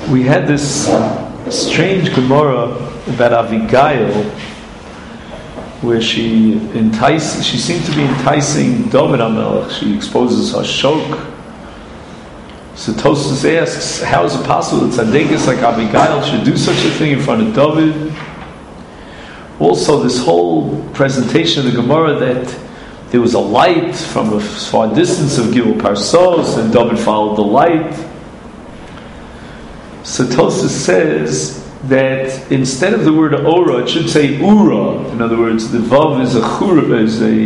we had this strange Gemara about Avigail, where she seemed to be enticing David HaMelech. She exposes Hashok. So Tosfos asks, how is it possible that tzaddikus like Abigail should do such a thing in front of David? Also, this whole presentation of the Gemara that there was a light from a far distance of Gilul Parsos, and David followed the light. So Tosfos says that instead of the word Ora, it should say Ura. In other words, the Vav is a chura,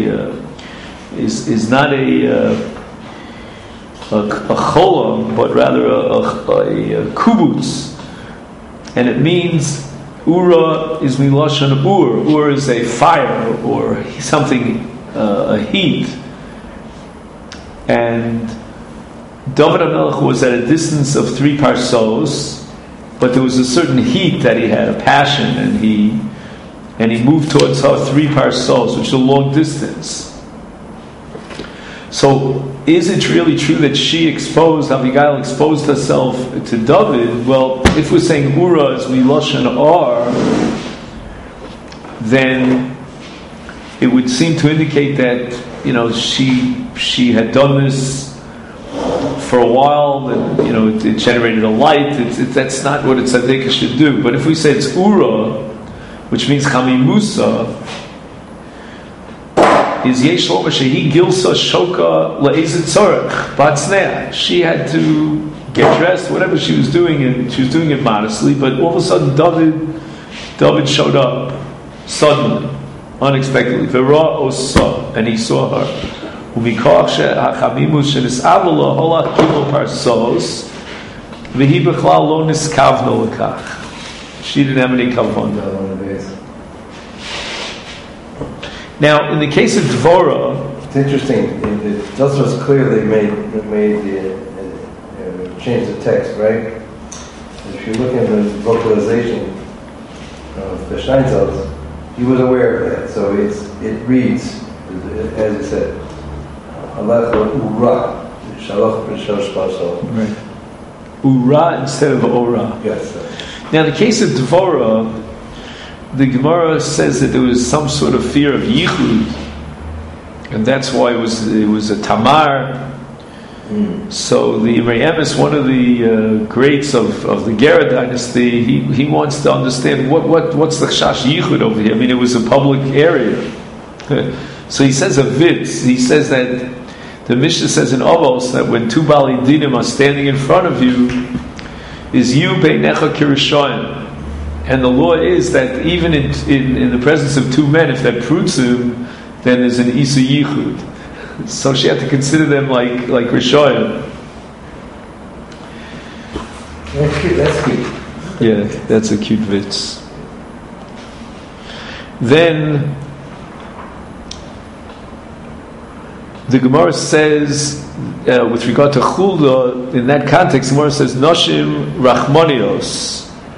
is not a cholam, but rather a kubutz, and it means Ura is milashon ur. Ur is a fire or something, a heat. And David HaMelech was at a distance of 3 parsos, but there was a certain heat that he had, a passion, and he moved towards her 3 parsos, which is a long distance. So, is it really true that Abigail exposed herself to David? Well, if we're saying Ura is milashon ar, then it would seem to indicate that she had done this for a while. That it generated a light. That's not what a tzaddik should do. But if we say it's Ura, which means chamimusa, is yesh loma shehi gilsa shoka le'ezit tzorech b'atznei. She had to get dressed, whatever she was doing, and she was doing it modestly. But all of a sudden, David showed up suddenly, unexpectedly. V'ra osa, and he saw her. Umikoch she'achamimus shenis'avu lo holach gilul parsos v'hi b'chlal lo niskavno lekach. She didn't have any kavon. Now, in the case of Dvorah, it's interesting. It was clearly made change the text, right? If you look at the vocalization of the Steinsaltz, he was aware of that. So it reads, as you said, Allah Ura, Shalach b'Shosh Basal. Right. Ura instead of Ora. Yes. Now, in the case of Dvorah, the Gemara says that there was some sort of fear of yichud, and that's why it was a tamar. So the Re'emes, one of the greats of the Gera dynasty, he wants to understand what's the chash yichud over here. I mean, it was a public area. So he says a vitz. He says that the Mishnah says in Avos that when 2 Bali Dinim are standing in front of you, is you beinecha kirishoyim. And the law is that even in the presence of 2 men, if that prutzim, then there's an Isa Yichud. So she had to consider them like Rishoyim. That's cute. Yeah, that's a cute vitz. Then the Gemara says, with regard to Chulda, in that context, the Gemara says, Noshim Rachmanios.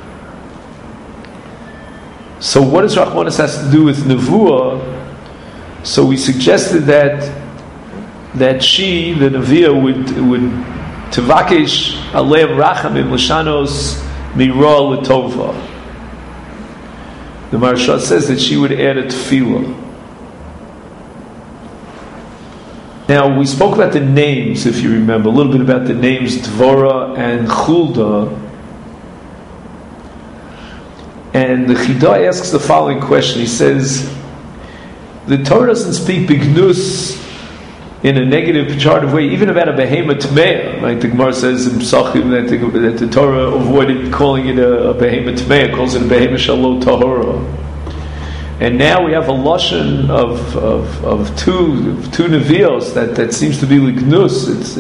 So what does Rachmanis has to do with Nevuah? So we suggested that she, the Neviah, would Tevakesh Aleim Rachamim L'shanos Mira L'tova. The Maharsha says that she would add a tefillah. Now, we spoke about the names, if you remember, a little bit about the names Dvorah and Chulda. And the Chidah asks the following question. He says, the Torah doesn't speak bignus in a negative, pejorative way, even about a behemoth tmeah. Right? The Gemara says in Psachim that the Torah avoided calling it a behemoth tmeah, calls it a behemoth shalot tahora. And now we have a lashon of two nevios that seems to be lignus. It's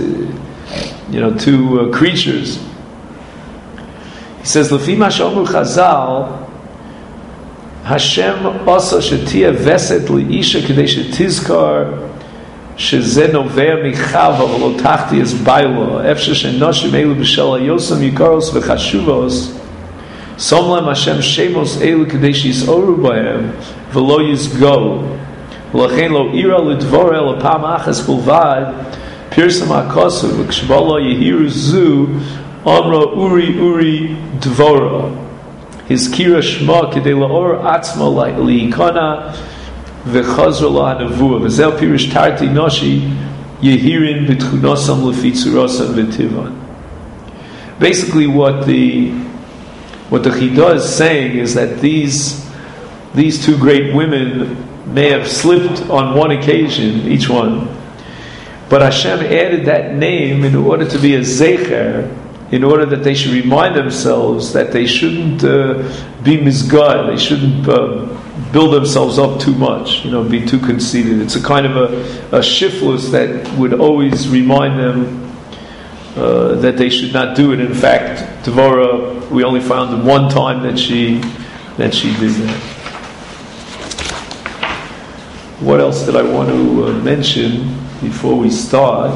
2 creatures. He says, "Lefi ma she'omru Chazal, Hashem asa shetia veset liisha kedei shetizkar sheze novea michava v'lo tachti es bailo efshe she'noshim elu b'shel hayosam yikaros v'chashuvos som lem Hashem shemos elu kedei she'yisoru b'hem v'lo yizgo v'lachein lo ira l'dvora l'pam achas bulvad pirsam ha'kosu v'kshbolo yehiru zu Amra Uri Dvora. His kira shma kedei la'or atzma li'ikana v'chazra la'hanavua v'zel pirish tarti noshi yehirin b'tchunosam lefitzurosam v'tivan. Basically, what the Chidah is saying is that these two great women may have slipped on one occasion, each one, but Hashem added that name in order to be a zecher, in order that they should remind themselves that they shouldn't be misguided, they shouldn't build themselves up too much, be too conceited. It's a kind of a shiflus that would always remind them that they should not do it. In fact, Devorah, we only found one time that she did that. What else did I want to mention before we start?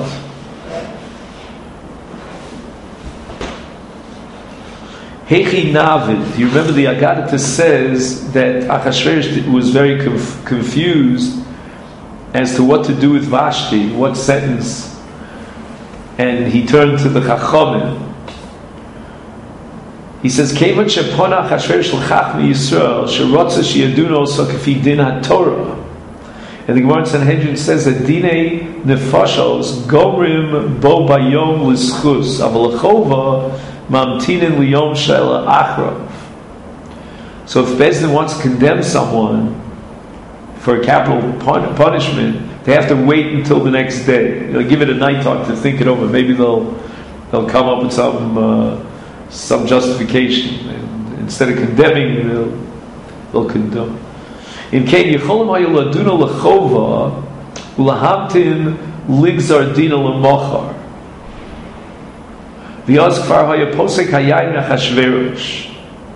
Hechi Navid. Do you remember the Agadah says that Achashverosh was very confused as to what to do with Vashti, what sentence, and he turned to the Chachamim. He says, "Kevan shepona Achashverosh l'chachmi Yisrael sherotza sheyaduno so kafi din haTorah." And the Gemara in Sanhedrin says that dinei nefashos gomrim bo bayom l'schus aval l'chova mamtinin liyom shela achrav. So if Bezdin wants to condemn someone for a capital punishment, they have to wait until the next day. Give it a night time to think it over. Maybe they'll come up with some justification, and instead of condemning, they'll condemn. In Kain Yecholim Hayoladuna Lechova Ulahamtin Ligzar Dina Lemachar. V'yaz Kfar Hayaposek Hayayim Achashverosh.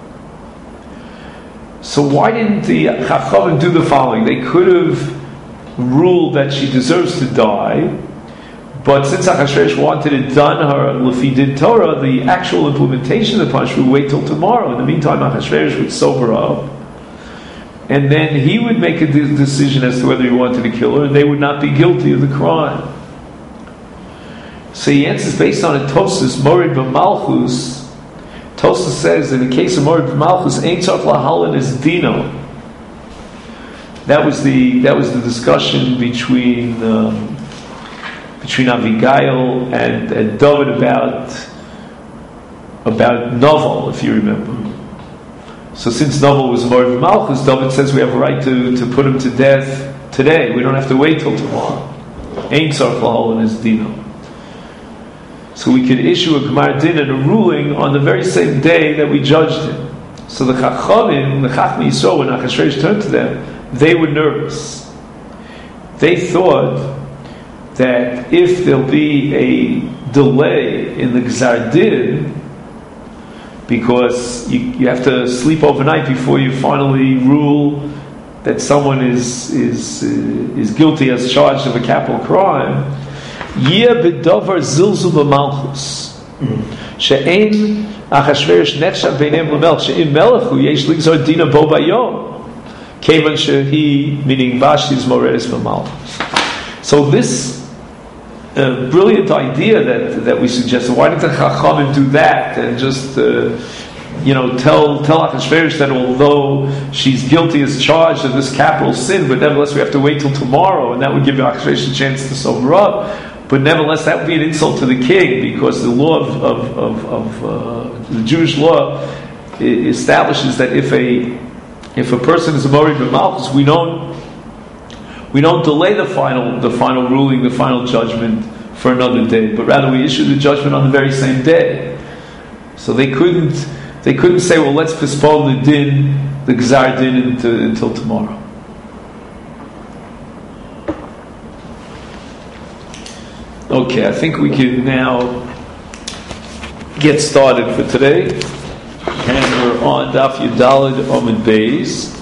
So why didn't the Chachamim do the following? They could have ruled that she deserves to die, but since Achashverosh wanted it done her Lefi Din Torah, the actual implementation of the punishment would wait till tomorrow. In the meantime, Achashverosh would sober up, and then he would make a decision as to whether he wanted to kill her, and they would not be guilty of the crime. So he answers based on a Tosas, Morid B'Malchus. Tosas says, in the case of Morid B'Malchus, Ein Tzarech Lahalin is Dino. That was the discussion between Abigail and David about Novel, if you remember. So since Novel was Morid Malchus, David says we have a right to put him to death today. We don't have to wait till tomorrow. Ein Tzarech Lahalin is Dino. So we could issue a Gemar Din and a ruling on the very same day that we judged him. So the Chachamim, the Chachmi Yisrael, when Achashverosh turned to them, they were nervous. They thought that if there'll be a delay in the Gzar Din, because you have to sleep overnight before you finally rule that someone is guilty as charged of a capital crime, Yeh b'davar zilzul b'malchus she'ein Achashverosh nechshav b'neim l'melech she'im melechu yesh ligzar dina bo bayom kevan shehi, meaning Vashti's moredes b'malchus. So this brilliant idea that we suggested, why didn't the Chachamim do that and just tell Achashverosh that although she's guilty as charged of this capital sin, but nevertheless we have to wait till tomorrow, and that would give Achashverosh a chance to sober up. But nevertheless, that would be an insult to the king, because the law of the Jewish law establishes that if a person is a morid b'malchus, we don't delay the final ruling, the final judgment for another day, but rather we issue the judgment on the very same day. So they couldn't say, well, let's postpone the din, the Gzar Din until tomorrow. Okay, I think we can now get started for today. And we're on Daf Yudalid Amud Beis.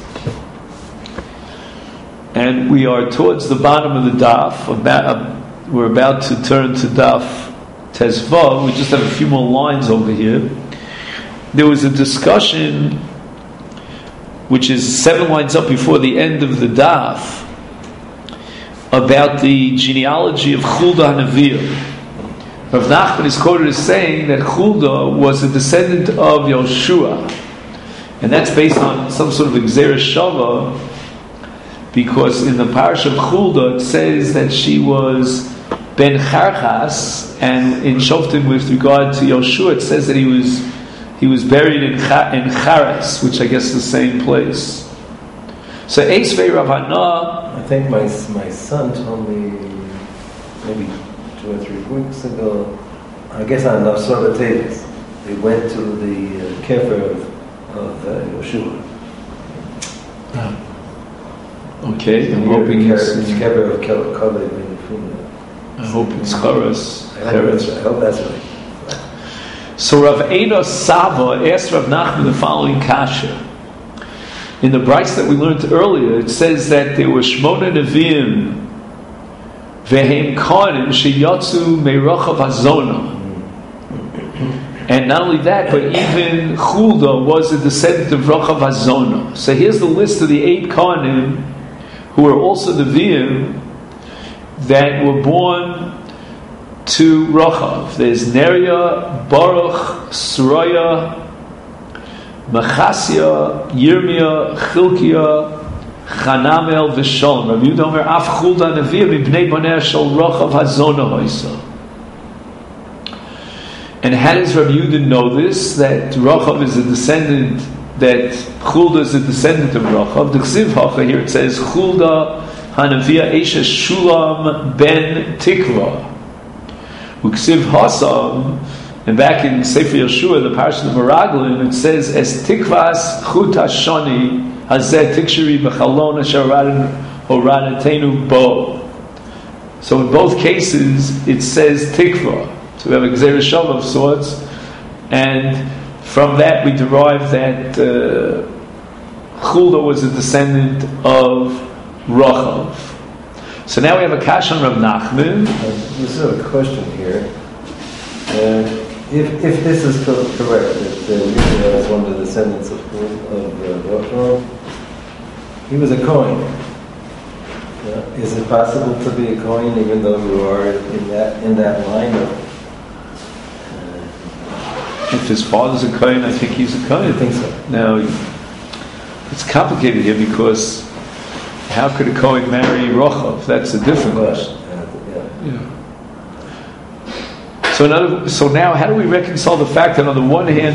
And we are towards the bottom of the Daf. We're about to turn to Daf Tezvav. We just have a few more lines over here. There was a discussion, which is 7 lines up before the end of the Daf, about the genealogy of Chulda HaNeviah. Rav Nachman is quoted as saying that Huldah was a descendant of Yoshua, and that's based on some sort of Gzeira Shava, because in the parish of Huldah it says that she was Ben Charchas, and in Shoftim with regard to Yoshua it says that he was buried in Charas, which I guess is the same place. So Eisvei Rav Hana, I think my son told me maybe 2 or 3 weeks ago, I guess on Nafsor B'Tevis, they went to the kefer of Yoshua. Okay, I'm hoping it's kefer of Kalei Ben Yefuna. I hope it's Charas. I hope that's right. So Rav Eino Saba asked Rav Nachman the following kasha. In the Bryce that we learned earlier, it says that there were Shmona Nevi'im Vehem Kohanim Sheyatzu Meirachav Hazona. And not only that, but even Huldah was a descendant of Rachav Hazona. So here's the list of the 8 Kohanim who were also Nevi'im that were born to Rachav. There's Neria, Baruch, Sraya, Machasya, Yirmiyah, Chilkiah, Chanamel, V'Sholem. Rabbi Yehuda Omer, Af Huldah Nevi'im Ibnei Bonei Shel Rachav Hazona Hoisa. And how does Rabbi Yehuda know this? That Rachav is a descendant, that Huldah is a descendant of Rachav. The Chsiv Hacha here it says Huldah Hanavia Esha Shulam Ben Tikva. Uksiv Hasam, and back in Sefer Yeshua, the Parashat of Meraglim, it says as Tikvas Chut Hashani Hazeh Tikshiri B'Chalon Asher Horadetenu Bo. So in both cases it says Tikva. So we have a Gzeira Shava of sorts, and from that we derive that Huldah was a descendant of Rachav. So now we have a kash on Rav Nachman. This is a question here. If this is correct, that Yirmiyah is one of the descendants of Rachav, he was a Kohen. Is it possible to be a Kohen even though you are in that line of? If his father's a Kohen, I think he's a Kohen. I think so. Now, it's complicated here because how could a Kohen marry Rachav? That's a different question. Yeah. So now, how do we reconcile the fact that on the one hand,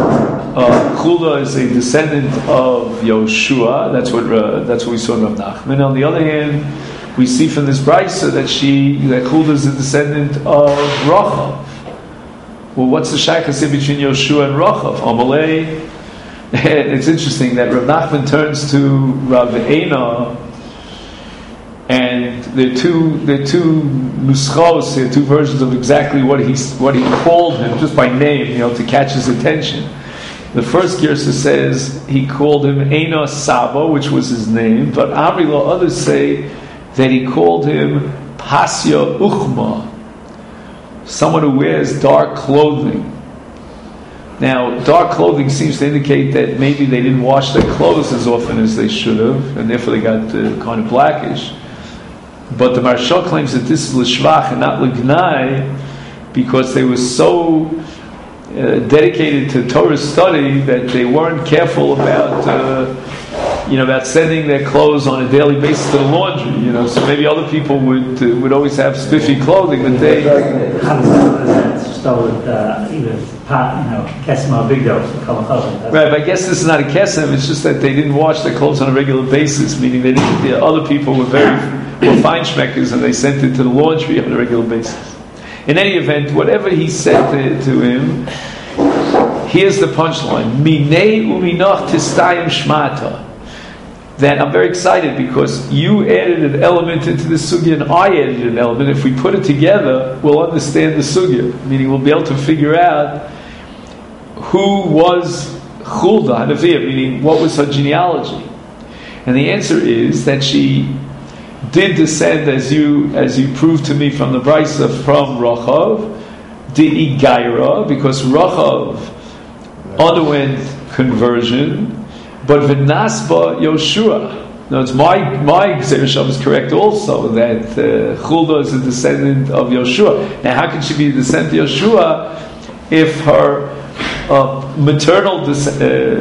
Huldah is a descendant of Yoshua? That's what we saw in Rav Nachman. On the other hand, we see from this brisa that Huldah is a descendant of Rachav. Well, what's the shaykhus between Yoshua and Rachav? Amalei. It's interesting that Rav Nachman turns to Rav Eina, and there are two nuschos, there are 2 versions of exactly what he called him, just by name, to catch his attention. The first Girsa says he called him Eina Saba, which was his name, but Amrila, others say that he called him Pasya Uchma, someone who wears dark clothing. Now, dark clothing seems to indicate that maybe they didn't wash their clothes as often as they should have, and therefore they got kind of blackish. But the Maharsha claims that this is l'shvach and not l'gnai, because they were so dedicated to Torah study that they weren't careful about sending their clothes on a daily basis to the laundry. So maybe other people would always have spiffy clothing, but they. How does that start with kesem or big dose? Right, but I guess this is not a kesem. It's just that they didn't wash their clothes on a regular basis, meaning the other people were fine schmeckers and they sent it to the laundry on a regular basis. In any event, whatever he said to him, here's the punchline: Minei uminach tistayim shmata. That I'm very excited because you added an element into the sugya and I added an element. If we put it together, we'll understand the sugya. Meaning we'll be able to figure out who was Huldah Hanaviyah, meaning what was her genealogy. And the answer is that she did descend, as you proved to me from the Brisa, from Rachav, the Igaira, because Rachav underwent conversion. But V'nasba Yoshua, No, it's my Gzerah is correct also, that Chulda is a descendant of Yoshua. Now, how can she be a descendant of Yoshua if her maternal descent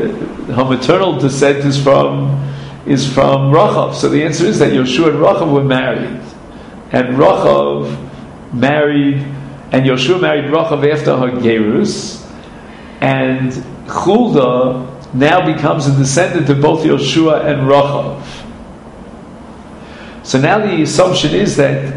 is from Rachav? So the answer is that Yoshua and Rachav were married, and Rachav married, and Yoshua married Rachav after her Gerus, and Chulda now becomes a descendant of both Yoshua and Rachav. So now the assumption is that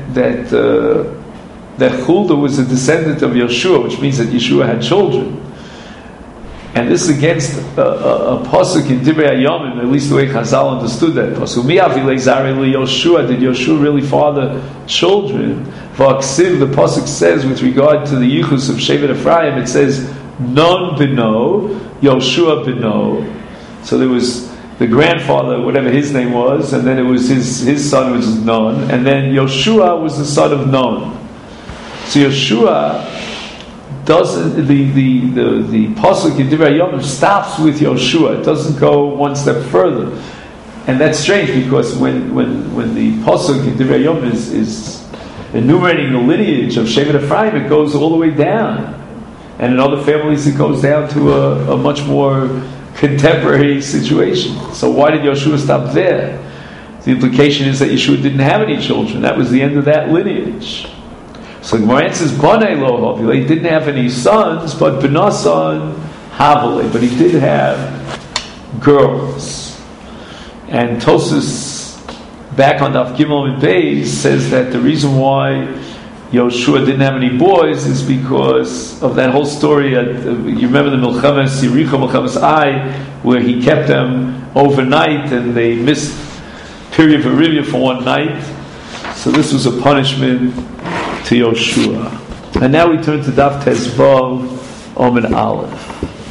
Chulda was a descendant of Yoshua, which means that Yeshua had children. And this is against a pasuk in Divrei Hayamim, at least the way Chazal understood that pasuk. Mi avilei zarei Yoshua? Did Yoshua really father children? V'aksiv, the pasuk says with regard to the yichus of Shevet Ephraim, it says Non beno, Yoshua beno. So there was the grandfather, whatever his name was, and then it was his son, which is Non, and then Yoshua was the son of Non. So Yoshua doesn't, the pasuk in Divrei Hayamim stops with Yoshua. It doesn't go one step further, and that's strange because when the pasuk in Divrei Hayamim is enumerating the lineage of Shevet Ephraim, it goes all the way down. And in other families, it goes down to a much more contemporary situation. So why did Yoshua stop there? The implication is that Yeshua didn't have any children. That was the end of that lineage. So Gemara says, Banei lo havile. He didn't have any sons, but Benasan havile. But he did have girls. And Tosas, back on Daf Gimel and Beis, says that the reason why Yoshua didn't have any boys is because of that whole story. You remember the Milchemes Yericho, Milchemes Ai, where he kept them overnight and they missed Pirya Verivia for one night. So this was a punishment to Yoshua. And now we turn to Daf Tezvav Omen Aleph.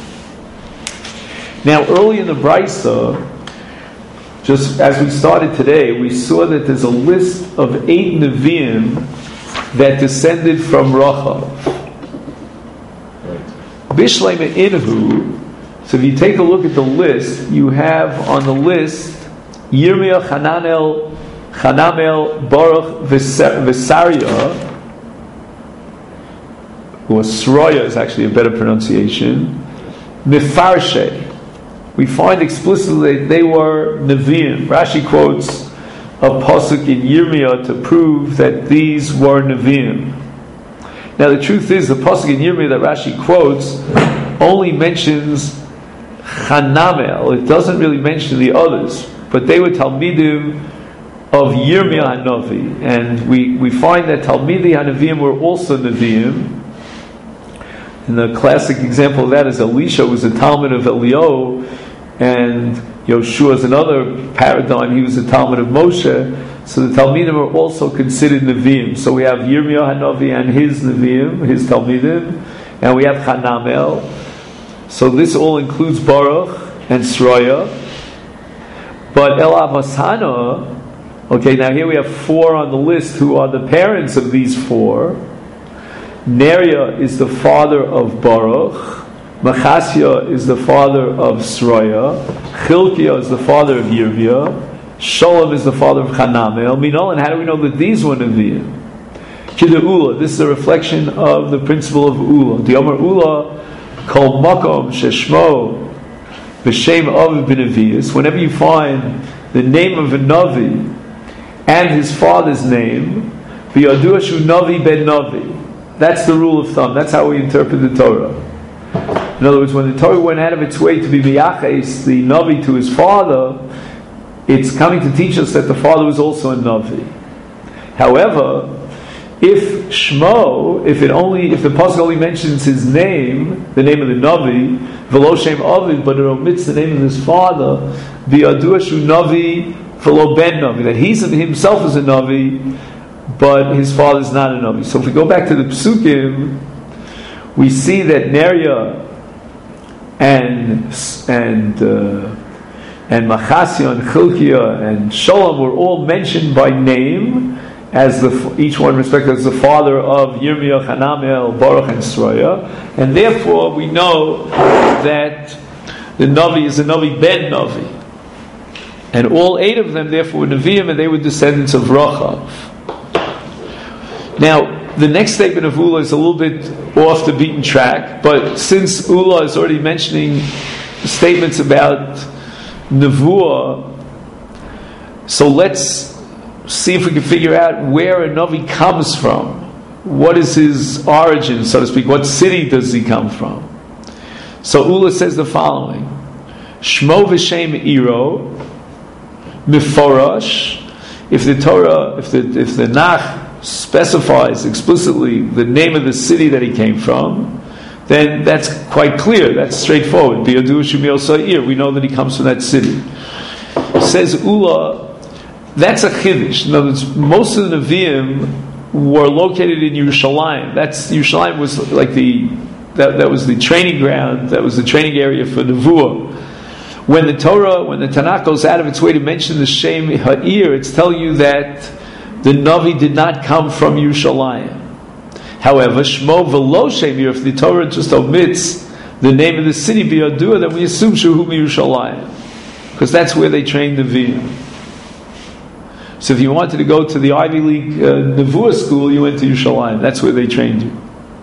Now early in the Brisa, just as we started today, we saw that there's a list of 8 Nevi'im that descended from Rachav. Bishlei Me'inhu. So if you take a look at the list, you have on the list Yirmiyah, Chanamel, Baruch, Visaria, or Sroya is actually a better pronunciation. Mefarshe. We find explicitly that they were Nevi'im. Rashi quotes a pasuk in Yirmiyah to prove that these were Nevi'im. Now the truth is, the pasuk in Yirmiyah that Rashi quotes only mentions Chanamel. It doesn't really mention the others, but they were Talmidim of Yirmiyah HaNavi, and we find that Talmidei HaNaviim were also Nevi'im. And the classic example of that is Elisha was a Talmud of Eliyahu, and Yoshua is another paradigm. He was a Talmud of Moshe. So the Talmidim are also considered Nevi'im. So we have Yirmiyah HaNavi and his Nevi'im, his Talmidim, and we have Chanamel. So this all includes Baruch and Sroya. But El Avasana, okay, now here we have 4 on the list who are the parents of these 4. Neriah is the father of Baruch. Machasya is the father of Sroya. Chilkiah is the father of Yirmiyah. Sholem is the father of Chanamel. Minol, and how do we know that these were Nevi'im? Kida Ula, this is a reflection of the principle of Ula. The Omer Ula, Kol Makom Sheshmo B'Shem Aviv B'Nevi'is. Whenever you find the name of a Navi and his father's name, B'Yadua Shu Navi Ben Navi. That's the rule of thumb. That's how we interpret the Torah. In other words, when the Torah went out of its way to be miyaches the Navi to his father, it's coming to teach us that the father was also a Navi. However, if Shmo, if the pasuk only mentions his name, the name of the Navi, v'lo shem aviv, but it omits the name of his father, v'yadua shu Navi v'lo ben Navi, that he himself is a Navi, but his father is not a Navi. So if we go back to the Psukim, we see that Neriah and Machasya and Chilkiah and Sholem were all mentioned by name, as each one respected as the father of Yirmiyah, Chanamel, Baruch, and Sroya, and therefore we know that the Navi is a Navi ben Navi. And all 8 of them, therefore, were Nevi'im, and they were descendants of Rachav. Now, the next statement of Ula is a little bit off the beaten track, but since Ula is already mentioning statements about Nevuah, so let's see if we can figure out where a Navi comes from. What is his origin, so to speak? What city does he come from? So Ula says the following: Shmo v'shem iro miforash. If the Torah, if the Nach specifies explicitly the name of the city that he came from, then that's quite clear. That's straightforward. We know that he comes from that city. Says Ula, that's a chiddush. In other words, most of the Nevi'im were located in Yerushalayim. Yerushalayim was like that was the training ground. That was the training area for Nevuah. When the Tanakh goes out of its way to mention the Shem Ha'ir, it's telling you that the Navi did not come from Yerushalayim. However, Shmo v'lo Shem Ha'ir, if the Torah just omits the name of the city, B'yadua, then we assume Shehu Yerushalayim, because that's where they trained Nevi'im. So if you wanted to go to the Ivy League Nevuah school, you went to Yerushalayim. That's where they trained you.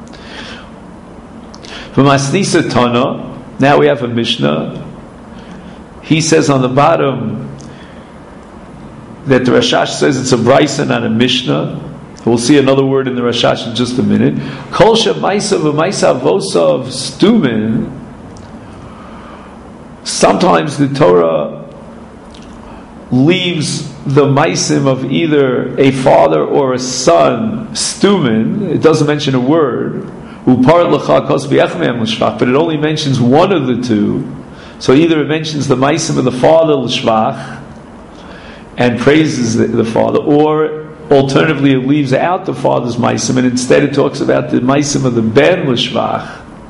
From Asnisa Tana, now we have a Mishnah. He says on the bottom that the Rashash says it's a Brisa, not a Mishnah. We'll see another word in the Rashash in just a minute. Kol shemaisa v'maisa avosa of Stumin. Sometimes the Torah leaves the maisim of either a father or a son Stumin. It doesn't mention a word. But it only mentions one of the two. So either it mentions the maisim of the father l'shvach and praises the father, or alternatively it leaves out the father's maisim and instead it talks about the maisim of the ben l'shvach.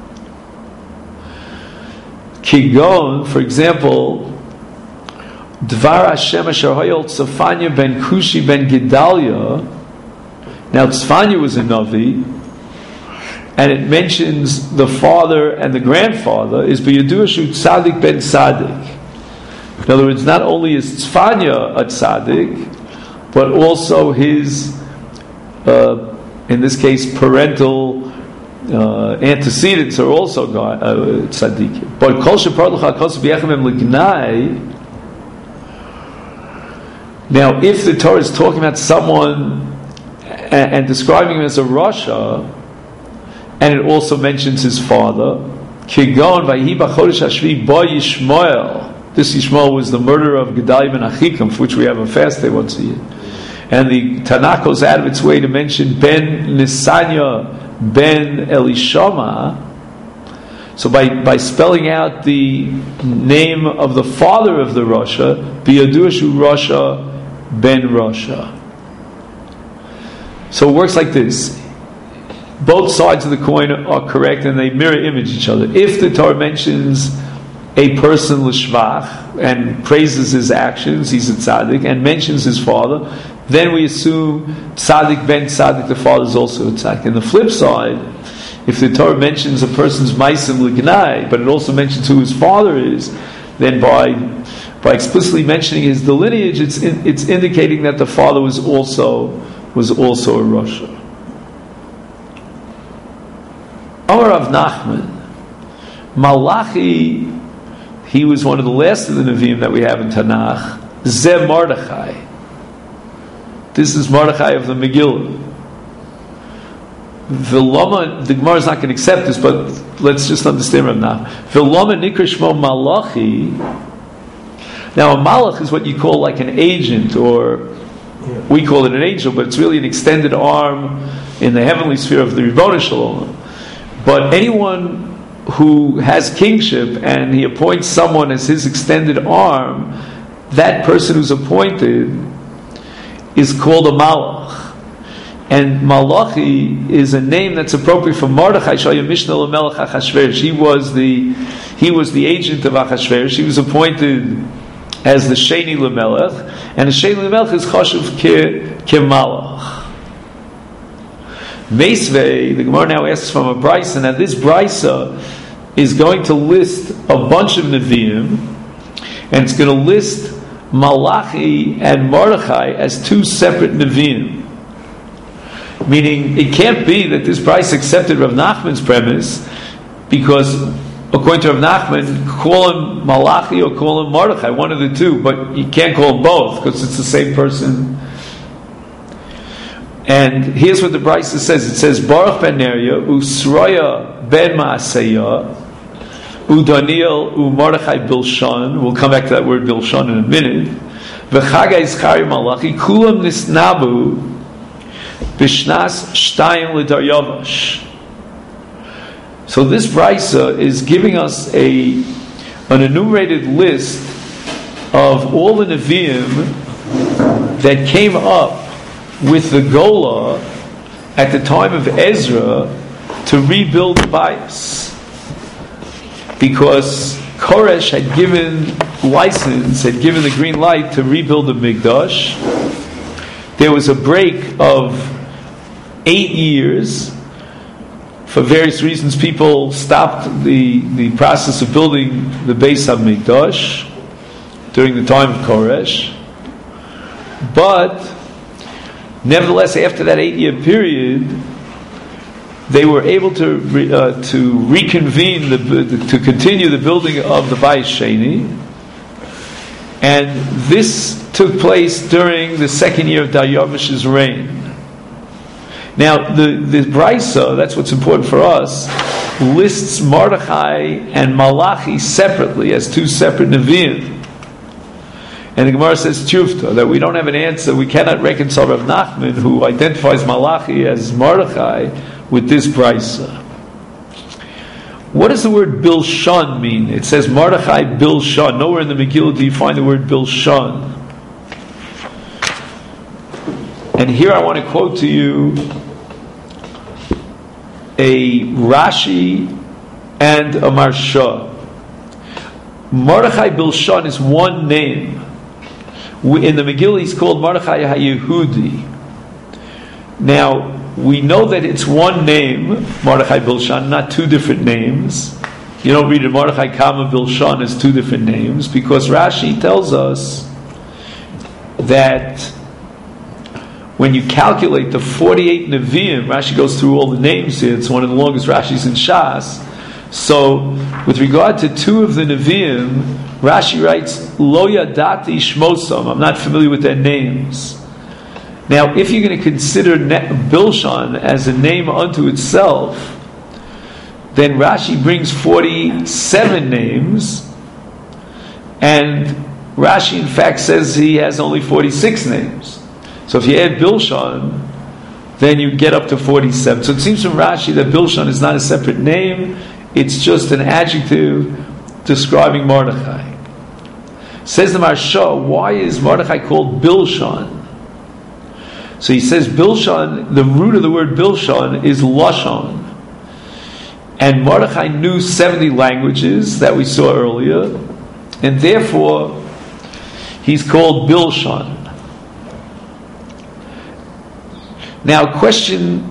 Kigon, for example, Dvar Hashem asher hayol Tzafanya ben Kushi ben Gedalia. Now Tzafanya was a Navi, and it mentions the father and the grandfather is B'Yadua Tzadik ben Tzadik. In other words, not only is Tzfanya a Tzadik, but also his, in this case, parental antecedents are also Tzadik. But Kol Shepar L'cha Kos B'Yechem L'Gnai. Now, if the Torah is talking about someone and describing him as a Rasha, and it also mentions his father, Kigon Vayhi B'Chodesh Hashvi Bo Yishmael. This Yishmael was the murderer of Gedaliah ben Achikam, for which we have a fast day once a year. And the Tanakh goes out of its way to mention Ben Nisanya ben Elishama. So by spelling out the name of the father of the Rasha, B'Yadua Rasha ben Rasha. So it works like this. Both sides of the coin are correct and they mirror image each other. If the Torah mentions a person l'shvach and praises his actions, he's a tzaddik, and mentions his father, then we assume tzaddik ben tzaddik, the father is also a tzaddik. And the flip side, if the Torah mentions a person's maisim l'gnai, but it also mentions who his father is, then by explicitly mentioning his lineage, it's indicating that the father was also a Rasha. Amar Rav Nachman, Malachi, he was one of the last of the Nevi'im that we have in Tanakh. Zeh Mordechai. This is Mordechai of the Megillah. Viloma, the Gemara is not going to accept this, but let's just understand Rav Nachman. Viloma nikra shmo Malachi. Now a Malach is what you call like an agent, or we call it an angel, but it's really an extended arm in the heavenly sphere of the Ribono Shel Olam. But anyone who has kingship and he appoints someone as his extended arm, that person who's appointed is called a Malach. And Malachi is a name that's appropriate for Mordechai Shaya Mishnah L'Melech Achashverosh. He was the agent of Achashverosh. He was appointed as the Sheni L'Melech, and the Sheni L'Melech is Chashuv Kemalach. Meisvei, the Gemara now asks from a Brisa, and this Brisa is going to list a bunch of Nevi'im, and it's going to list Malachi and Mordechai as two separate Nevi'im. Meaning, it can't be that this Bryce accepted Rav Nachman's premise, because according to Rav Nachman, call him Malachi or call him Mordechai, one of the two, but you can't call them both because it's the same person. And here's what the Bryce says. It says, Baruch ben Neriah, Usroya ben Maaseya, Udaniel Mordechai Bilshan. We'll come back to that word Bilshan in a minute. V'chagai Zchari Malachi, Kulam Nisnabu, Bishnas Shtayim L'Daryavash. So this Brisa is giving us an enumerated list of all the Nevi'im that came up with the Gola at the time of Ezra to rebuild the Bayis. Because Koresh had given license, had given the green light to rebuild the Mikdash. There was a break of 8 years. For various reasons, people stopped the process of building the Beis HaMikdash during the time of Koresh. But nevertheless, after that 8-year period, they were able to reconvene, to continue the building of the Bayis Sheni. And this took place during the second year of Daryavash's reign. Now, the Brisa, that's what's important for us, lists Mordechai and Malachi separately as two separate Nevi'im. And the Gemara says, Tshuvta, that we don't have an answer, we cannot reconcile Rav Nachman, who identifies Malachi as Mordechai, with this Brisa. What does the word Bilshan mean? It says Mordechai Bilshan. Nowhere in the Megillah do you find the word Bilshan. And here I want to quote to you a Rashi and a Marsha. Mordechai Bilshan is one name. In the Megillah he's called Mordechai HaYehudi. Now, we know that it's one name, Mordechai Bilshan, not two different names. You don't read it Mordechai Kama Bilshan as two different names, because Rashi tells us that when you calculate the 48 Nevi'im, Rashi goes through all the names here, it's one of the longest Rashis in Shas. So, with regard to two of the Nevi'im, Rashi writes, Lo Yadati Shmosam, I'm not familiar with their names. Now, if you're going to consider Bilshan as a name unto itself, then Rashi brings 47 names, and Rashi in fact says he has only 46 names. So if you add Bilshan, then you get up to 47. So it seems from Rashi that Bilshan is not a separate name, it's just an adjective describing Mordechai. Says the Marsha, why is Mordechai called Bilshan? So he says Bilshan, the root of the word Bilshan is Lashon. And Mordechai knew 70 languages that we saw earlier, and therefore he's called Bilshan. Now, question.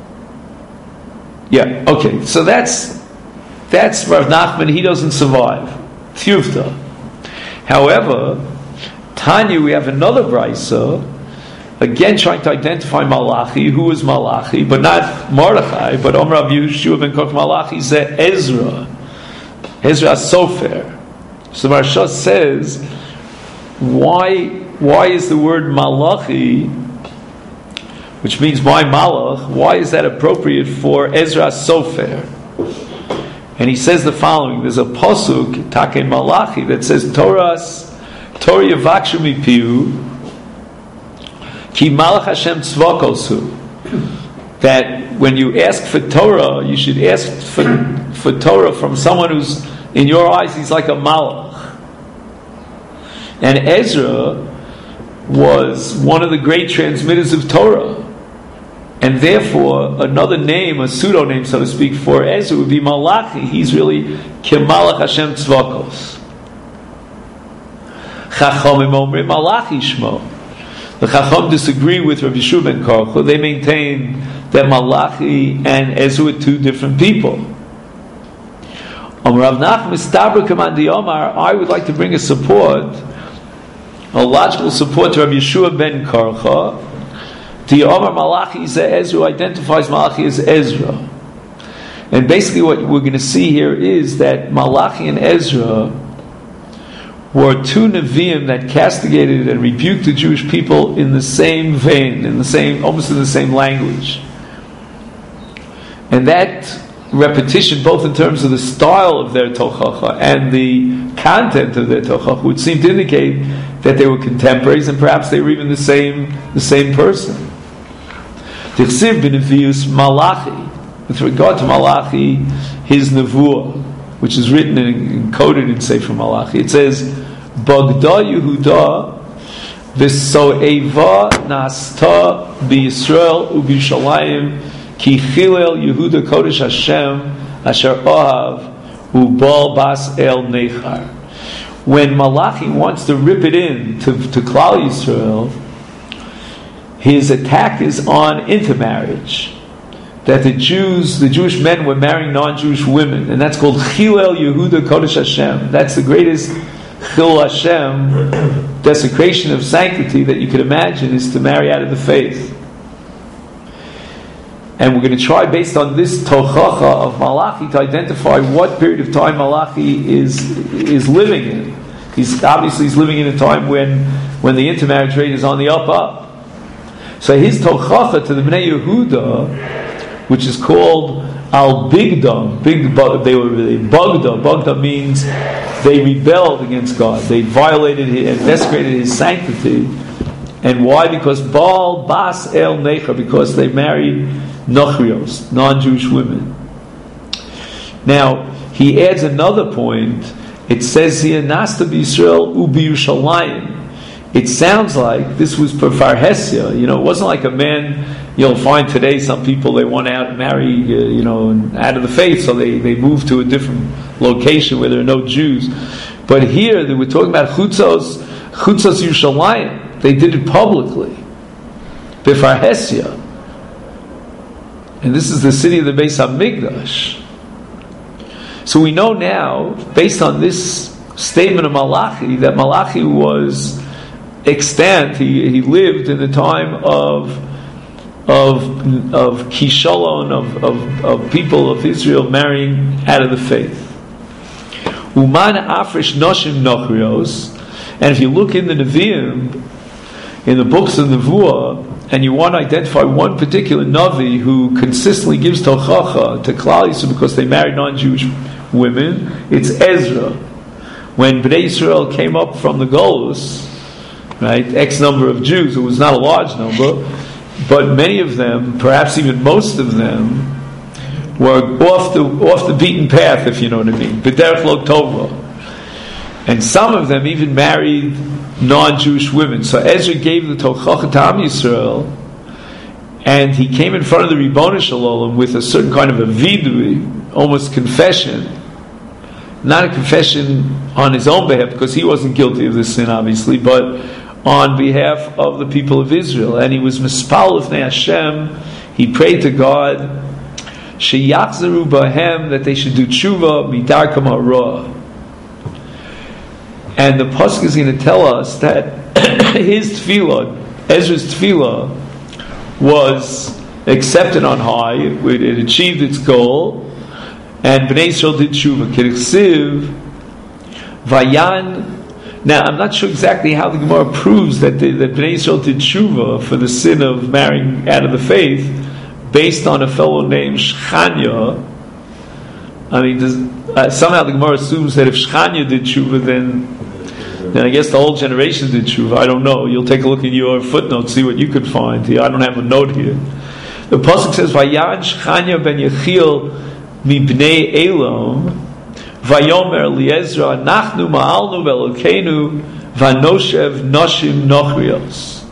Yeah, okay. So that's Rav Nachman. He doesn't survive. Tshuvta. However, Tanya, we have another brisa, again trying to identify Malachi. Who is Malachi? But not Mordechai, but Omer Rav Yehoshua ben Koch Malachi is Ezra Sofer. So Marsha says, why is the word Malachi, which means my Malach, why is that appropriate for Ezra Sofer? And he says the following: there's a pasuk Taken Malachi that says Torah Yavakshu Mipiu Ki Malach Hashem Tzvakosu. That when you ask for Torah, you should ask for Torah from someone who's, in your eyes, he's like a Malach. And Ezra was one of the great transmitters of Torah. And therefore, another name, a pseudonym, so to speak, for Ezra would be Malachi. He's really Kemalach Hashem Tzvakos. Chachamim Omrim Malachi Shmo. The Chacham disagree with Rabbi Yehoshua ben Koch. They maintain that Malachi and Ezra are two different people. Rav Nachman Stabra Kamandi Omar, I would like to bring a support a logical support to Rabbi Yeshua ben Karcha. The Omar Malachi Ezra identifies Malachi as Ezra. And basically what we're going to see here is that Malachi and Ezra were two Nevi'im that castigated and rebuked the Jewish people in the same vein, almost in the same language. And that repetition, both in terms of the style of their tochacha and the content of their tochacha, would seem to indicate that they were contemporaries and perhaps they were even the same person. Tichsiv b'nevius Malachi, with regard to Malachi, his nevuah, which is written and encoded in Sefer Malachi, it says, Bagda Yehuda v'so'eva nasta b'Yisrael u'b'Yushalayim ki chilel Yehuda kodesh Hashem asher ohav u'bal bas el nechar. When Malachi wants to rip it in to Klal Yisrael, his attack is on intermarriage. That the Jewish men were marrying non-Jewish women, and that's called Chilel Yehuda Kodesh Hashem. That's the greatest Chil Hashem, desecration of sanctity that you could imagine, is to marry out of the faith. And we're going to try, based on this tochacha of Malachi, to identify what period of time Malachi is living in. He's living in a time when the intermarriage rate is on the up. So his tochacha to the Bnei Yehuda, which is called Al Bigda, they were Bagda. Bagda means they rebelled against God. They violated and desecrated His sanctity. And why? Because Baal Bas El Necha, because they married Nochrios, non-Jewish women. Now, he adds another point. It says here, Nasta b'Yisrael u'b'Yushalayim. It sounds like this was per Farhesia. It wasn't like a man. You'll find today some people, they want to marry, out of the faith, so they move to a different location where there are no Jews. But here, they were talking about Chutzos Yushalayim. They did it publicly. Befarhesia. And this is the city of the Beis HaMikdash. So we know now, based on this statement of Malachi, that Malachi was extant. He lived in the time of Kishalon, of people of Israel marrying out of the faith. Uman Afrish Noshim Nochrios. And if you look in the Nevi'im, in the books of Nevuah, and you want to identify one particular Navi who consistently gives tochacha to Klal Yisrael because they married non-Jewish women, it's Ezra. When Bnei Yisrael came up from the Golus, right, X number of Jews, it was not a large number, but many of them, perhaps even most of them, were off the beaten path, if you know what I mean, B'derech lo tova. And some of them even married non-Jewish women. So Ezra gave the tochacha to Am Yisrael, and he came in front of the Ribono Shel Olam with a certain kind of a vidui, almost confession. Not a confession on his own behalf, because he wasn't guilty of this sin, obviously, but on behalf of the people of Israel. And he was mispal lifnei Hashem. He prayed to God, sheyachzeru bahem, that they should do tshuva midarkam hara. And the pasuk is going to tell us that his tefillah, Ezra's tefillah, was accepted on high. It achieved its goal, and Bnei Yisrael did tshuva. K'riksiv vayan. Now, I'm not sure exactly how the Gemara proves that Bnei Yisrael did tshuva for the sin of marrying out of the faith, based on a fellow named Shechanya. I mean, somehow the Gemara assumes that if Shechanya did tshuva, then I guess the whole generation did tshuva. I don't know. You'll take a look in your footnotes, see what you could find. I don't have a note here. The pasuk says, "Vayan Shechanya ben Yechiel mi bnei Elam, vayomer liEzra, nachnu ma'alnu ve'elokeinu, vanoshev noshim nochrios."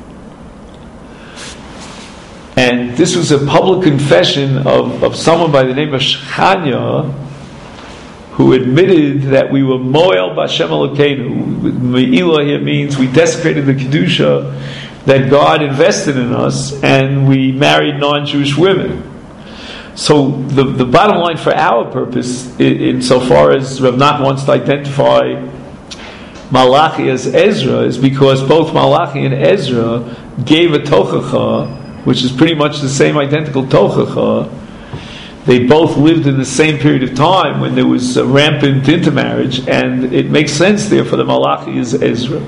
And this was a public confession of someone by the name of Shechanya, who admitted that we were moel b'Hashem Elokeinu. Me'ilah here means we desecrated the kedusha that God invested in us, and we married non-Jewish women. So the bottom line for our purpose, insofar as Rav Nachman wants to identify Malachi as Ezra is because both Malachi and Ezra gave a tochacha, which is pretty much the same identical tochacha. They both lived in the same period of time when there was rampant intermarriage, and it makes sense there for the Malachi as Ezra.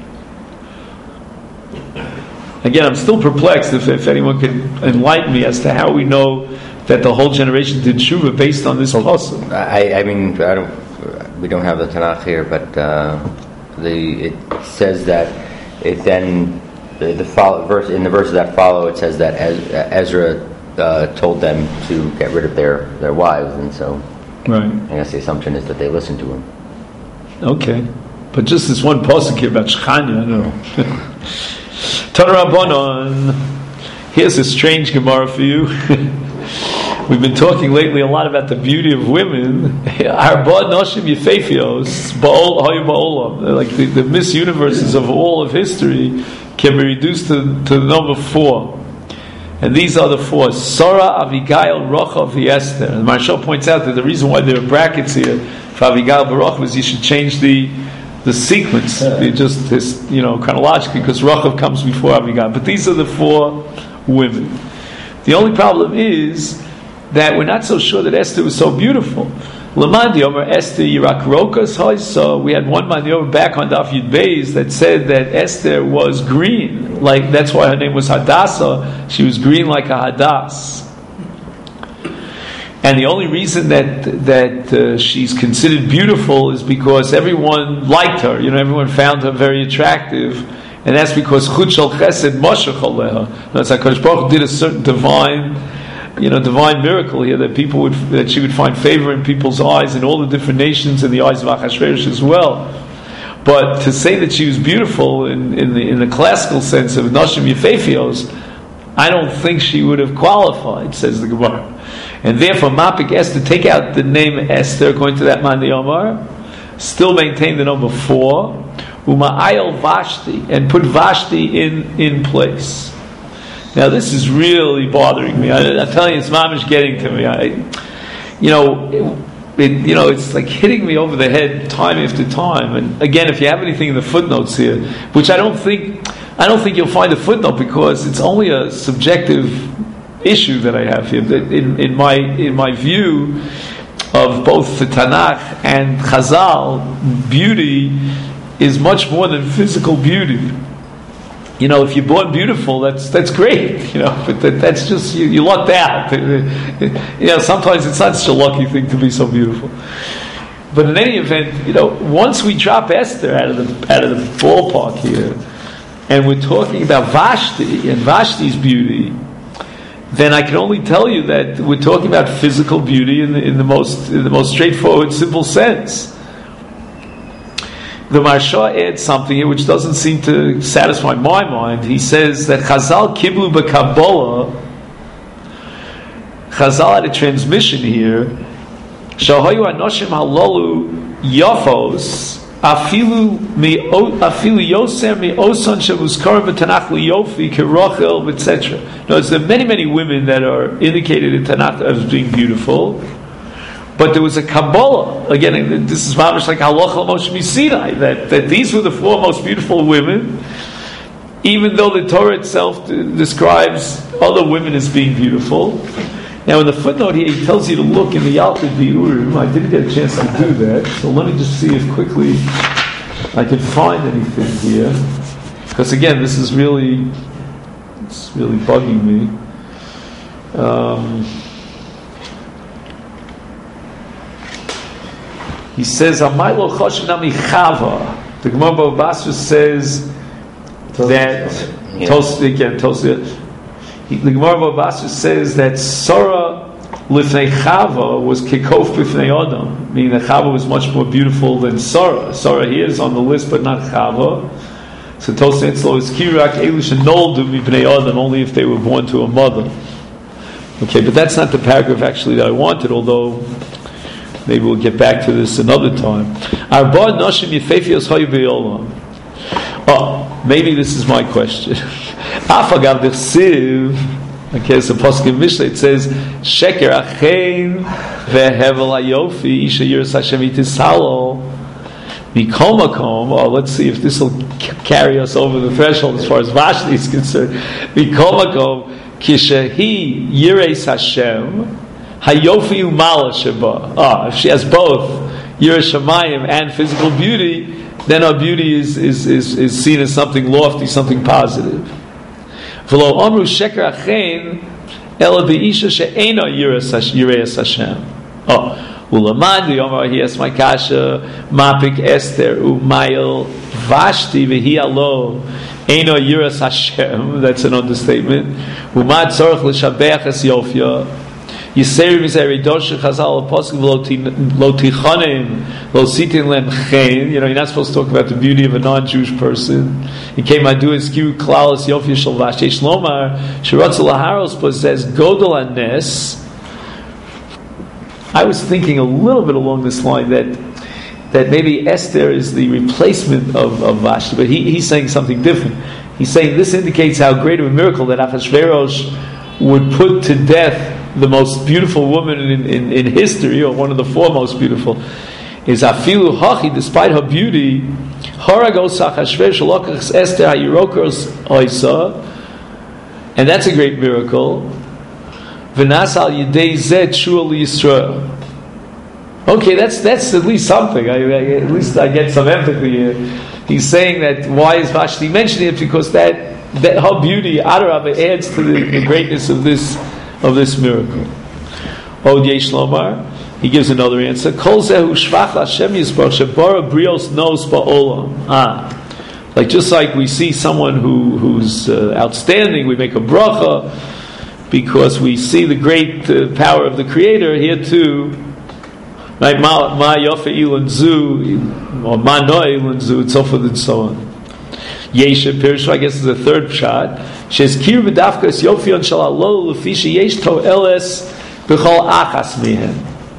Again, I'm still perplexed if anyone can enlighten me as to how we know that the whole generation did tshuva based on this pasuk. We don't have the Tanakh here, but it says that it then the verses that follow, it says that Ezra told them to get rid of their wives, and so right. I guess the assumption is that they listened to him. Okay, but just this one pasuk here about Shechanya, I know. Tanarabonon. Here's a strange Gemara for you. We've been talking lately a lot about the beauty of women. Arba noshim yefefios ba'ol hayu ba'olam. Like the Miss Universes of all of history can be reduced to the number 4. And these are the 4. Sarah, Avigail, Rochav, Esther. And Marshall points out that the reason why there are brackets here for Avigail Baruch was you should change the sequence, just chronologically, because Rochav comes before Avigail. But these are the 4 women. The only problem is that we're not so sure that Esther was so beautiful. Lamandi Omer Esther Yirak Rokas Hoysa. We had one mandi over back on Daf Yud Beis that said that Esther was green, like that's why her name was Hadassah. She was green like a Hadass. And the only reason that she's considered beautiful is because everyone liked her. Everyone found her very attractive, and that's because Chut Shel Chesed Moshech Aleha. That's like HaKadosh Baruch Hu did a certain divine miracle here that she would find favor in people's eyes in all the different nations, in the eyes of Achashverosh as well. But to say that she was beautiful in the classical sense of Noshim Yefefios, I don't think she would have qualified, says the Gemara. And therefore, Mapik Esther, take out the name Esther, according to that Mandi Omar, still maintain the number 4, Uma'ayel Vashti, and put Vashti in place. Now, this is really bothering me. I'm telling you, it's mamish getting to me. It's like hitting me over the head time after time. And again, if you have anything in the footnotes here, which I don't think you'll find a footnote because it's only a subjective issue that I have here. In my view of both the Tanakh and Chazal, beauty is much more than physical beauty. If you're born beautiful, that's great. But that's just you lucked out. Sometimes it's not such a lucky thing to be so beautiful. But in any event, once we drop Esther out of the ballpark here, and we're talking about Vashti and Vashti's beauty, then I can only tell you that we're talking about physical beauty in the most straightforward, simple sense. The Maharsha adds something here which doesn't seem to satisfy my mind. He says that Chazal Kiblu B'Kabbalah, Chazal had a transmission here, Shahoyu Anoshim Halolu Yofos, Afilu Yoser Mi Oson Shavuskar B'Tanach Liyofi Kerochel, etc. Notice there are many women that are indicated in Tanakh as being beautiful. But there was a Kabbalah. Again, this is mamish like Halacha Moshe Sinai, that these were the 4 most beautiful women, even though the Torah itself describes other women as being beautiful. Now, in the footnote here, he tells you to look in the Yalkut Biurim. I didn't get a chance to do that, so let me just see if quickly I can find anything here. Because again, this is really bugging me. He says, "Amaylo choshev nami chava." The Gemara Bava Basra says that the Gemara Bava Basra says that Sarah lifnei Chava was kikof b'fnei Adam, meaning that Chava was much more beautiful than Sarah. Sarah here is on the list, but not Chava. So Tosfos Etzlo is kirak elu shenoldu mibnei Adam, only if they were born to a mother. Okay, but that's not the paragraph actually that I wanted, although maybe we'll get back to this another time. Maybe this is my question. Okay, so Pasuk in Mishlei it says, Sheker achein vehevel ayofi isha yiras Hashem itisalo. Mikol Makom, or let's see if this will carry us over the threshold as far as Vashti is concerned. Mikol Makom, Kishehi Yireis Hashem, Hayofi Umala Sheba. If she has both Yiras Shamayim and physical beauty, then our beauty is seen as something lofty, something positive. V'lo Omru Sheker Achein, Ela Be'isha She'ena Yireis Hashem. Ulamad, the Omar, he asked my kasha, Mapik Esther, Umayel Vashti, Vehi Alo, Eino Yiras Hashem, that's an understatement. Umad Tzorach L'Shabeach Es Yofya, Yiseri Mizeri Dosh Chazal Apostle Lo Tichonim, Lo Sitin Lem Chen, you're not supposed to talk about the beauty of a non-Jewish person. He came Adu Eskiu Klaus Yofya Shel Vashti, Shlomar, Shiratz Laharos, but says, Godol Anes. I was thinking a little bit along this line that maybe Esther is the replacement of Vashti, but he's saying something different. He's saying this indicates how great of a miracle that Achashverosh would put to death the most beautiful woman in history, or one of the four most beautiful, is Afilu Hachi, despite her beauty, Haragos Achashverosh Lokachs Esther Hayirokos Oisa, and that's a great miracle. V'nasal Yidei Zed Shul Yisrael. Okay, that's at least something. At least I get some empathy here. He's saying that why is Vashti mentioning it? Because that her beauty, Adarabah, adds to the greatness of this miracle. Od Yesh Lomar, he gives another answer. Kol Zehu Shvach Hashem Yisbarach Shebara Brios Nos Ba'olam. Just like we see someone who's outstanding, we make a bracha because we see the great power of the Creator. Here too, right? Ma Yofe Ilan Zu, or Ma Noe Ilan Zu, and so forth and so on. Yesha Pirshu, I guess, is the third shot. Shes Kir B'Dafkas Yofion Shalalo Lefisha Yesh To Eles B'Chol Achas Mihen.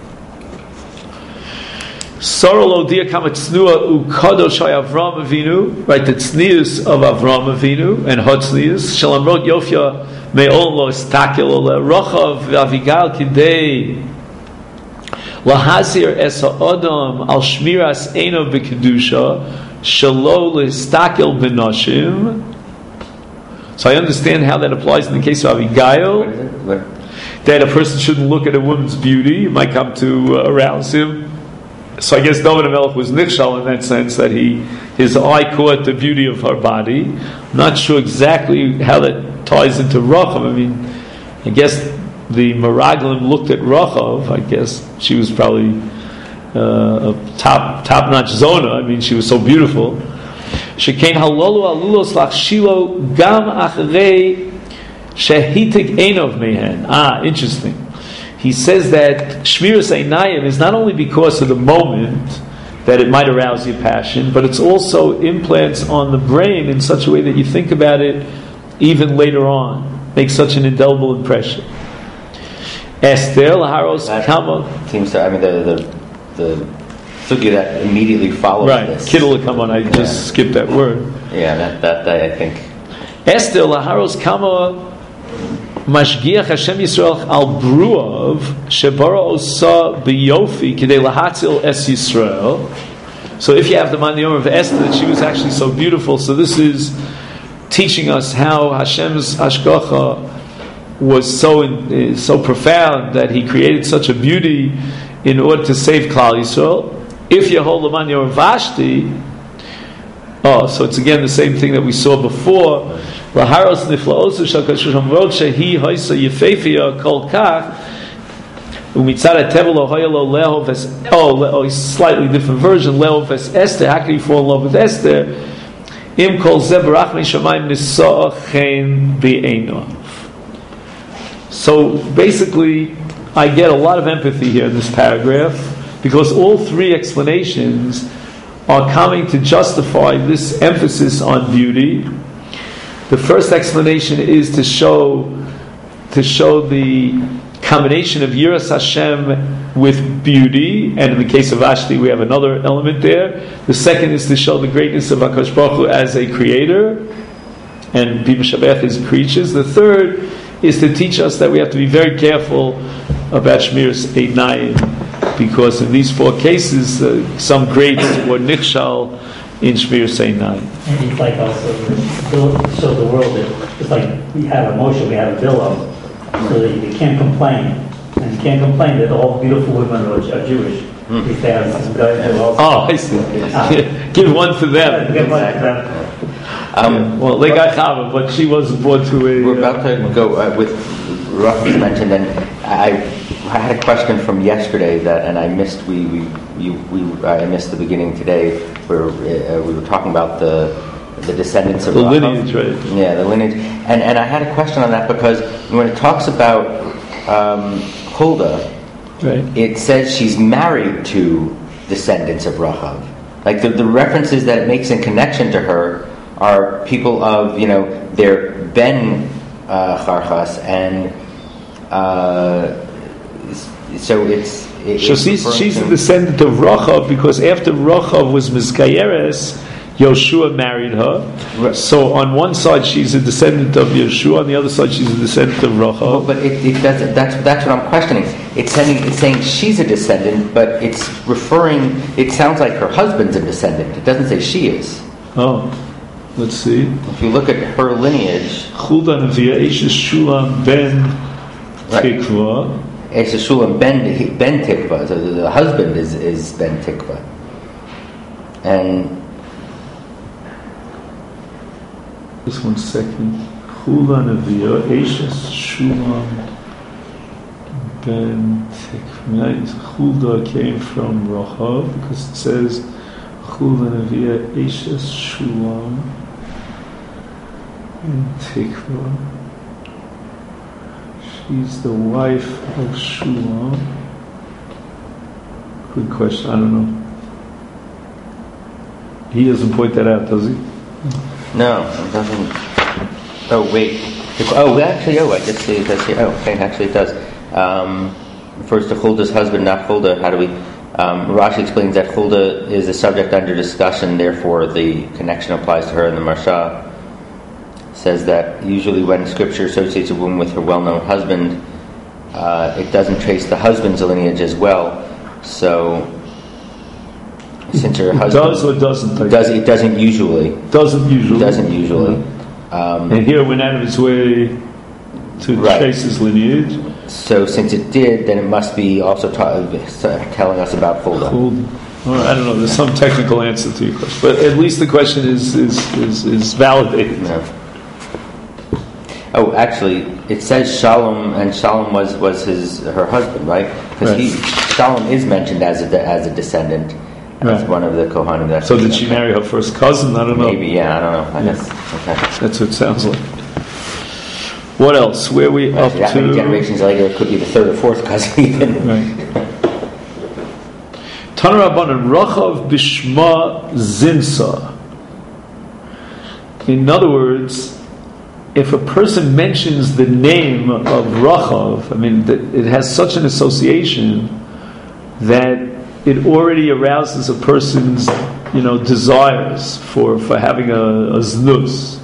Sorolo Dia Kama Tznuah Ukadosh Avram Avinu, right? The tznius of Avram Avinu and Hotznius Shalamrot Yofia. Me'ol lo istakel ole rochav v'avigal kidei lahazir es ha'odam al shmiras eino b'kedusha shelo l'istakel b'noshim. So I understand how that applies in the case of Abigail, that a person shouldn't look at a woman's beauty. It might come to arouse him. So I guess David HaMelech was nichshal in that sense, that his eye caught the beauty of her body. I'm not sure exactly how that ties into Rachav. I guess the Meraglim looked at Rachav. I guess she was probably a top-notch zona. She was so beautiful. Shekain halolu alulos lachshilo gam achrei shehitik einov mehen. Interesting. He says that Shmiras Einayim is not only because of the moment that it might arouse your passion, but it's also implants on the brain in such a way that you think about it even later on. Makes such an indelible impression. Esther Laharos Kama seems to, the sugya that immediately follows this. Kittel will come on, I just skipped that word. Yeah, that I think. Esther Laharos Kama Mashgiach Hashem Yisrael al Bruav Shebara Osa B'Yofi Kidei Lahatzil Es Yisrael. So if you have the Maniyom of Esther, that she was actually so beautiful, so this is teaching us how Hashem's Hashgacha was so profound that He created such a beauty in order to save Klal Yisrael. If you hold the Maniyom of Vashti, so it's again the same thing that we saw before. Laharos niflaosu shakashusham rod shehi haisa yefefia kol kach umitzad tevelo hayalo lehov es slightly different version lehov es Esther. How can you fall in love with Esther? Im kol ze barach mishamayim nisa'ah chen be'enov. So basically, I get a lot of empathy here in this paragraph because all three explanations are coming to justify this emphasis on beauty. The first explanation is to show the combination of Yiras Hashem with beauty, and in the case of Vashti we have another element there. The second is to show the greatness of HaKadosh Baruch Hu as a creator, and Bima Shabbat his creatures. The third is to teach us that we have to be very careful about Shmiras Einayim. because in these 4 cases, some greats were nichshal in Shmir Seinai. And it's like also show the world that it's like we have a Moshe, we have a Bilam, so that you can't complain. And you can't complain that all beautiful women are Jewish. If they have some guys who also... Oh, I see. Give one to them. Give one to them. Well, they got Chava, but she wasn't born to a... We're about to go with Russ mentioned, and I had a question from yesterday and I missed. I missed the beginning today, where we were talking about the descendants of the Rachav. lineage, right? Yeah, the lineage, and I had a question on that because when it talks about Huldah, Right. it says she's married to descendants of Rachav. Like the references that it makes in connection to her are people of, their Ben Charchas, and so it's she's a descendant of Rachav, because after Rachav was Mizkayeres, Yoshua married her. Right. So on one side she's a descendant of Yoshua, on the other side she's a descendant of Rachav. But it doesn't. That's what I'm questioning. It's saying she's a descendant, but it's referring. It sounds like her husband's a descendant. It doesn't say she is. Oh, let's see. If you look at her lineage, Huldah Neviah, Eshes Shulam ben Tikva. Eshes Shulam ben Tikva. So the husband is Ben Tikva, and. Just 1 second. Huldah Neviah, Eshes Shulam ben Tikva. Huldah came from Rachav, because it says Huldah Neviah, Eshes Shulam ben Tikva. She's the wife of Shulam. Good question. I don't know. He doesn't point that out, does he? No, it doesn't. Oh, wait. Oh, actually, I just see it does here. Oh, okay, actually it does. Refers to Huldah's husband, not Huldah. How do we... Rashi explains that Huldah is a subject under discussion, therefore the connection applies to her in the Marsha. Says that usually when Scripture associates a woman with her well-known husband, it doesn't trace the husband's lineage as well. So... Since her husband does or doesn't? It doesn't usually. Doesn't usually. And here went out of his way to trace his lineage. So since it did, then it must be also telling us about Huldah. Cool. I don't know. There's some technical answer to your question, but at least the question is validated. No. Oh, actually, it says Shalom, and Shalom was her husband, right? Because Shalom is mentioned as a descendant. As one of the Kohanim. So did she marry her first cousin? I don't know. Maybe, yeah, I don't know. I guess. Okay. That's what it sounds like. What else? Where are we up to? That many generations later, it could be the third or fourth cousin even. Right. Tana Rabbanan Rachav Bishma Zinsa. In other words, if a person mentions the name of Rachav, it has such an association that it already arouses a person's, desires for having a znus.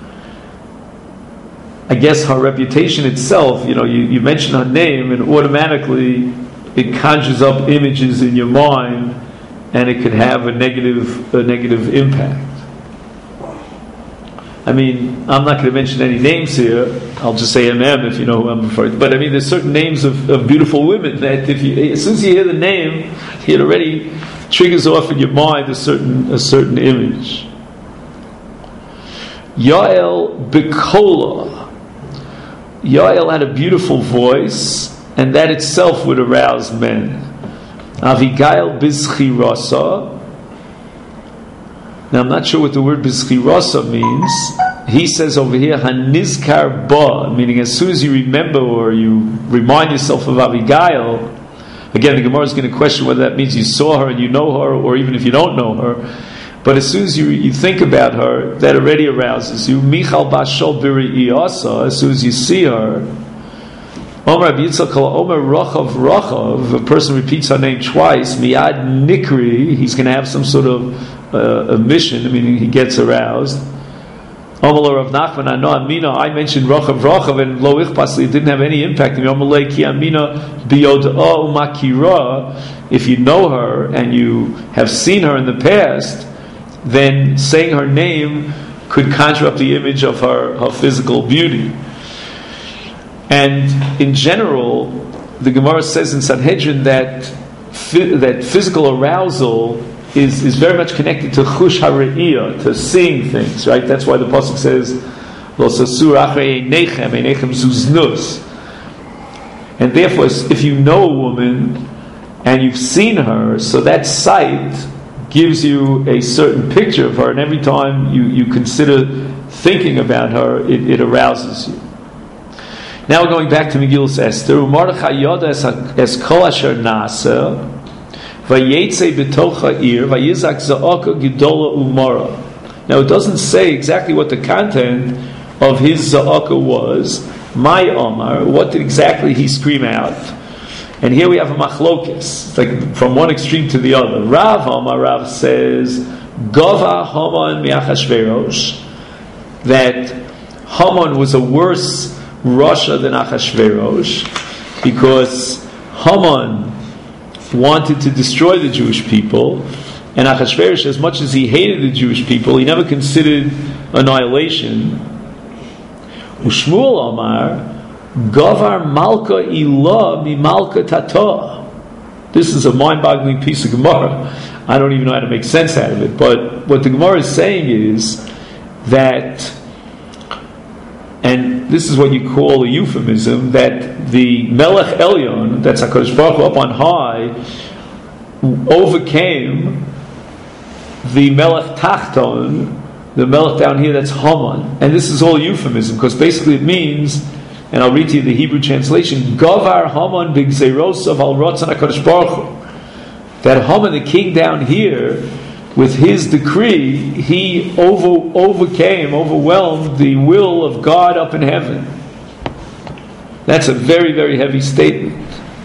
I guess her reputation itself, you mention her name and automatically it conjures up images in your mind, and it could have a negative impact. I'm not going to mention any names here. I'll just say MM if you know who I'm referring to. But there's certain names of beautiful women that as soon as you hear the name, it already triggers off in your mind a certain image. Yael Bikola. Yael had a beautiful voice, and that itself would arouse men. Avigail Bizchirasa. Now I'm not sure what the word Bizchirasa means. He says over here, Hanizkar Ba, meaning as soon as you remember or you remind yourself of Abigail. Again, the Gemara is going to question whether that means you saw her and you know her, or even if you don't know her. But as soon as you think about her, that already arouses you. Michal Bashol Biri Iyasa, as soon as you see her. Omer Yitzchak Omer Rachav, if a person repeats her name twice, Miad Nikri, he's going to have some sort of a mission, meaning he gets aroused. Amalei Rav Nachman, Ano Amina, I mentioned Rochav, and Lo Ichpasli, it didn't have any impact on me. Amalei Ki Amina Biyod'ah Umakira, if you know her and you have seen her in the past, then saying her name could conjure up the image of her physical beauty. And in general, the Gemara says in Sanhedrin that physical arousal is very much connected to chush hareiyah, to seeing things, right? That's why the pasuk says, "Lo sasur achrei einechem zuznus." And therefore, if you know a woman and you've seen her, so that sight gives you a certain picture of her, and every time you consider thinking about her, it arouses you. Now we're going back to Megillas Esther. Mordechai yoda es kol asher nasa vayetze b'toch ha'ir vayizak za'aka gedola umara. Now it doesn't say exactly what the content of his za'aka was. My Omar, what did exactly he scream out? And here we have a machlokes, like from one extreme to the other. Rav Omar, Rav says, Gova Haman mi'Achashverosh, that Haman was a worse Rasha than Achashverosh, because Haman wanted to destroy the Jewish people, and Achashverosh, as much as he hated the Jewish people, he never considered annihilation. Ushmuel Omar, Gavar Malka Ilah mi Malka Tata. This is a mind-boggling piece of Gemara. I don't even know how to make sense out of it. But what the Gemara is saying is that, and this is what you call a euphemism, that the Melech Elyon, that's HaKadosh Baruch Hu up on high, overcame the Melech Tachton, the Melech down here, that's Haman. And this is all euphemism, because basically it means, and I'll read to you the Hebrew translation, Gavar Haman b'gzeirosav al rotzon HaKadosh Baruch Hu, that Haman, the king down here, with his decree, he overwhelmed the will of God up in heaven. That's a very, very heavy statement.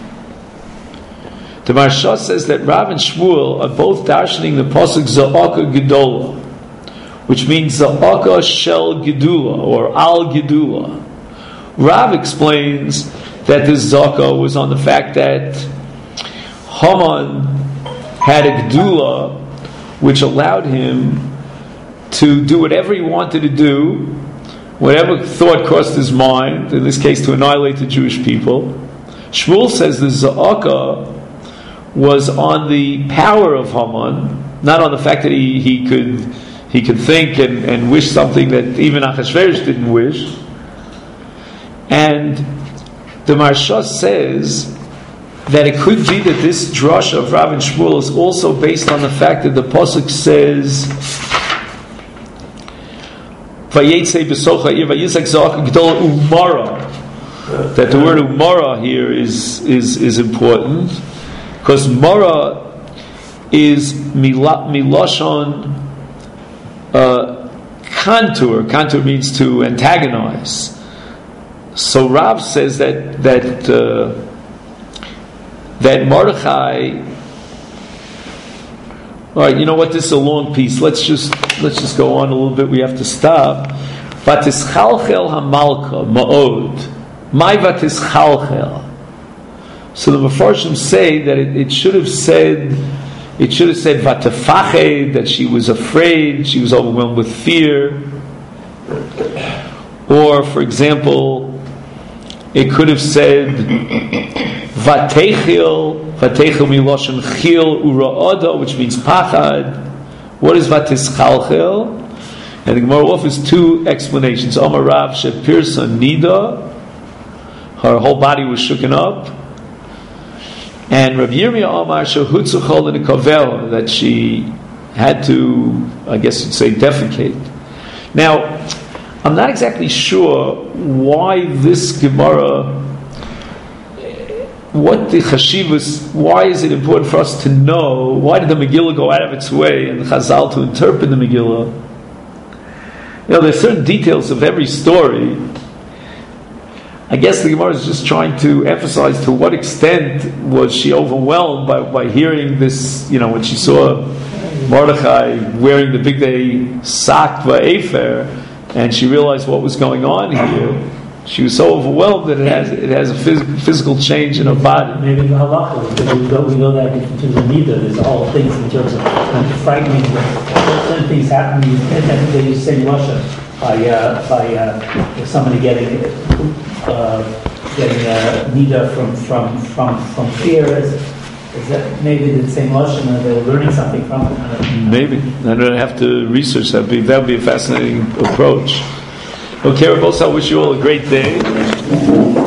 The Maharsha says that Rav and Shmuel are both darshaning the pasuk Za'aka Gedola, which means Za'aka Shel Gedula, or Al Gedula. Rav explains that this Za'aka was on the fact that Haman had a Gedula which allowed him to do whatever he wanted to do, whatever thought crossed his mind, in this case to annihilate the Jewish people. Shmuel says the Za'aka was on the power of Haman, not on the fact that he could think and wish something that even Achashverosh didn't wish. And the Maharsha says that it could be that this drush of Rav and Shmuel is also based on the fact that the pasuk says Vayetze b'socha ir vayizak za'aka gedola umara, that the word umara here is important, because mara is milashon kantur. Kantur means to antagonize. So Rav says that Mordechai. All right, you know what? This is a long piece. Let's just go on a little bit. We have to stop. Vatischalchel hamalka ma'od. My vatischalchel. So the Mefarshim say that it should have said vatafached, that she was afraid, she was overwhelmed with fear. Or, for example, it could have said Vatechil miloshen chil ura'ada, which means pachad. What is vatischalchel? And the Gemara offers two explanations. Amar Rav shepirsa nida, her whole body was shooken up. And Rav Yirmiyah Amar shehutzuchol l'nikavel, that she had to, I guess you'd say, defecate. Now, I'm not exactly sure why this Gemara, what the Chashivas, why is it important for us to know, why did the Megillah go out of its way and the Chazal to interpret the Megillah? You know, there's certain details of every story. I guess the Gemara is just trying to emphasize to what extent was she overwhelmed by hearing this, you know, when she saw Mordechai wearing the big day sak va'efer, and she realized what was going on here, she was so overwhelmed that it has a physical change in her body. Maybe the halacha, because we know that in terms of neither, there's all things in terms of frightening, certain things happening, and I think they use the same Russia by somebody getting nida from fear. Is that maybe the same Russian, and they're learning something from it? Maybe. I don't have to research that. That would be a fascinating approach. Okay, Rabbi, I wish you all a great day.